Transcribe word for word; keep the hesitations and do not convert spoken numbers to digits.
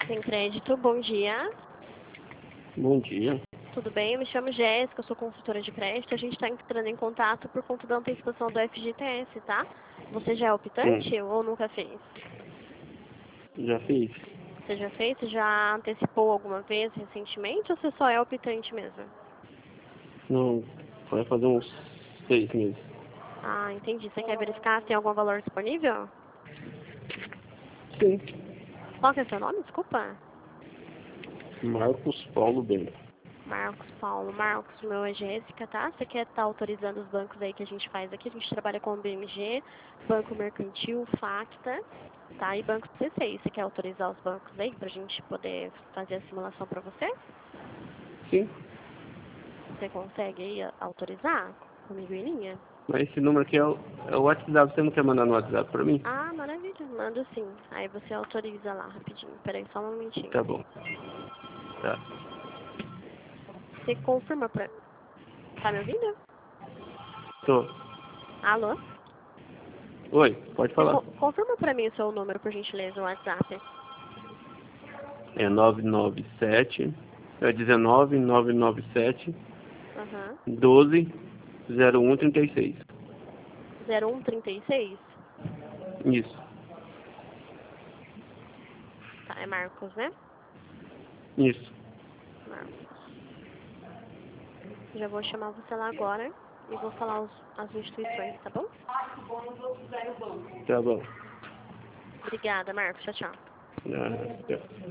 Sem crédito, bom dia. Bom dia. Tudo bem? Eu me chamo Jéssica, eu sou consultora de crédito. A gente está entrando em contato por conta da antecipação do F G T S, tá? Você já é optante Hum, ou nunca fez? já fiz? Você já fez? Você já antecipou alguma vez recentemente ou você só é optante mesmo? Não, vai fazer uns seis meses. Ah, entendi. Você quer verificar se tem algum valor disponível? Sim. Qual que é o seu nome? Desculpa. Marcos Paulo Bento. Marcos Paulo. Marcos, meu é Jéssica, tá? Você quer estar autorizando os bancos aí que a gente faz aqui? A gente trabalha com o B M G, Banco Mercantil, Facta, tá? E Banco C seis. Você quer autorizar os bancos aí pra gente poder fazer a simulação pra você? Sim. Você consegue aí a- autorizar comigo em linha? Mas esse número aqui é o, é o WhatsApp. Você não quer mandar no WhatsApp pra mim? Ah, maravilha. Mando sim. Aí você autoriza lá rapidinho. Peraí, só um momentinho. Tá bom. Tá. Você confirma pra... Tá me ouvindo? Tô. Alô? Oi, pode Você falar. co- confirma pra mim o seu número, por gentileza, no WhatsApp. É nove nove sete, é dezenove nove nove sete, Aham. doze, zero um trinta e seis. zero um trinta e seis? Isso. Tá, é Marcos, né? Isso. Marcos. Já vou chamar você lá agora e vou falar os- as instituições, tá bom? Tá bom. Obrigada, Marcos. Tchau, tchau. Ah, tá.